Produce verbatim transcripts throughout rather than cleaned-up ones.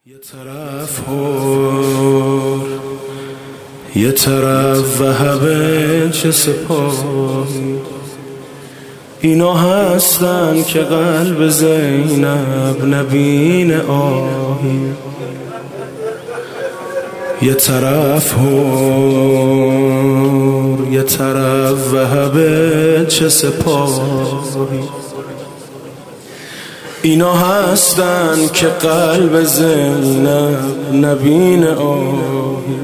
یه طرف هور یه طرف وهبه چه سپاهی، اینا هستن که قلب زینب نبین آهی. یه طرف هور یه طرف وهبه چه سپاهی، اینا هستن که قلب زینب نبین آهی.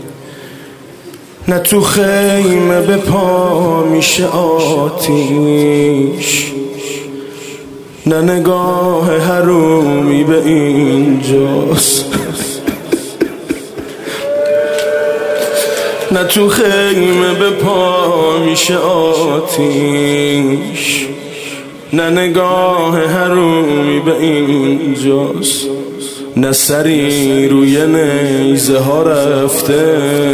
نه تو خیمه به پا میشه آتیش، نه نگاه حرومی به اینجاست. نه تو خیمه به پا میشه آتیش، نه نگاه حرومی به اینجاست. نه سری روی نیزه ها رفته،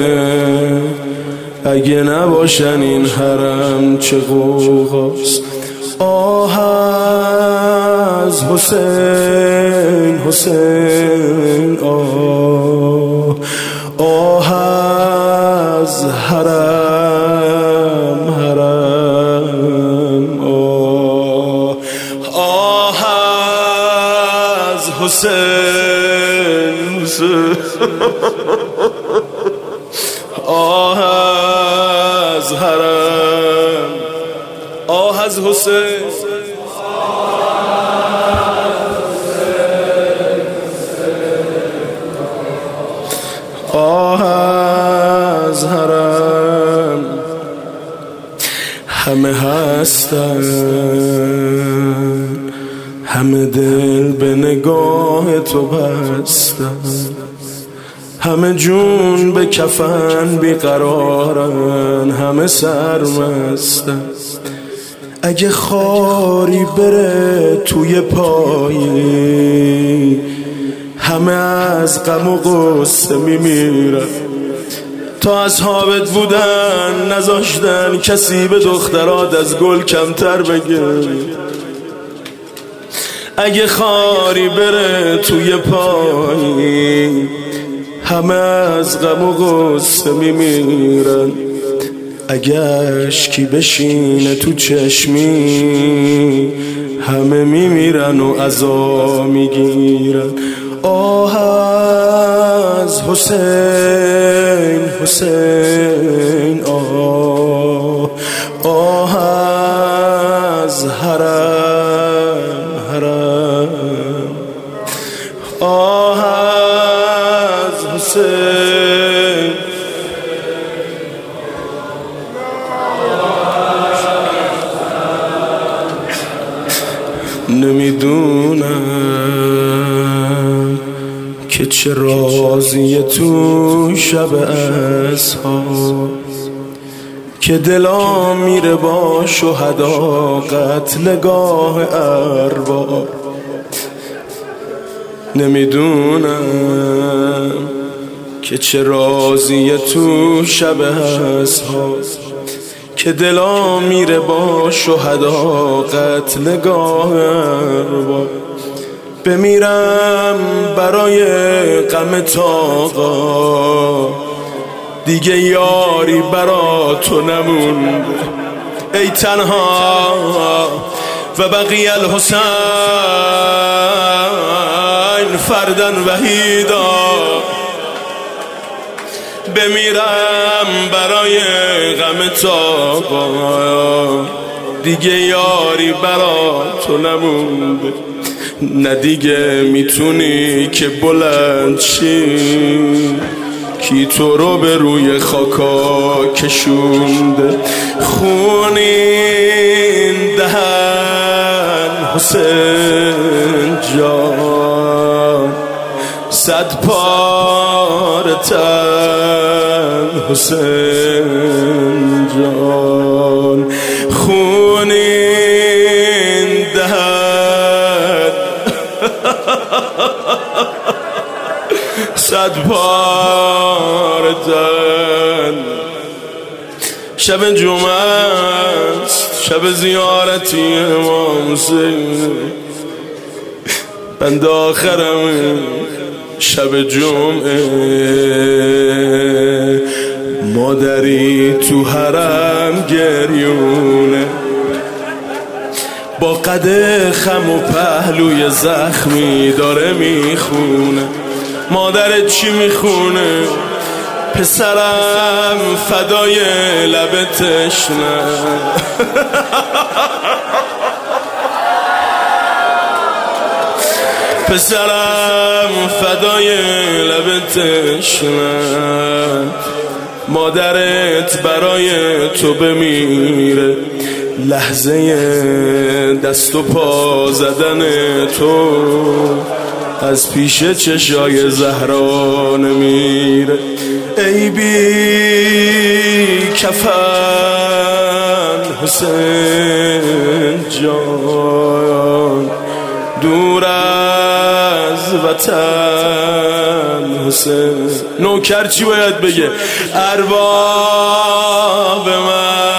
اگه نباشن این حرم چه غوغاست. آه از حسین حسین، آه آه از حرم حرم، آه آه از حسین حسین، آه از حرم، آه از حسین، آه از حرم. همه هستن همه دل به نگاه تو بستن، همه جون به کفن بیقرارن، همه سرمستن. اگه خاری بره توی پایی، همه از غم و غصه میمیرن. تا اصحابت بودن نذاشتن کسی به دخترات از گل کمتر بگه. اگه خاری بره توی پایی، همه از غم و غصه میمیرن. اگه اشکی بشینه تو چشمی، همه میمیرن و عزا میگیرن. آه از حسین حسین، آه آه از حرم حرم، آه از حسین. نمیدونم که چه رازیه تو شب اصحاب، که دلا میره با شهدا قتلگاه ارباب. نمیدونم که چه رازیه تو شب اصحاب، که دلا میره با شهدا قتلگاه ارباب. بمیرم برای غم تاقا، دیگه یاری برا تو نمونده. ای تنها و بقی الحسین فردن وحیدا. بمیرم برای غم تاقا، دیگه یاری برا تو نمونده. نه دیگه میتونی که بلند شی، کی تو رو به روی خاکا کشونده. خونین دهن حسین جان، صد پاره تن حسین جان. خونین دهن صد پاره تن. شب جمعه است، شب زیارتی امام حسین، بند آخرم شب جمعه، مادری تو حرم گریونه، با قد خم و پهلوی زخمی داره میخونه. مادرت چی میخونه؟ پسرم فدای لب تشنه. پسرم فدای لب تشنه، مادرت برای تو بمیره، لحظه دست و پا زدن تو از پیش چشای زهرا نمیره. ای بی کفن حسین جان، دور از وطن حسین. نوکر چی باید بگه؟ ارباب من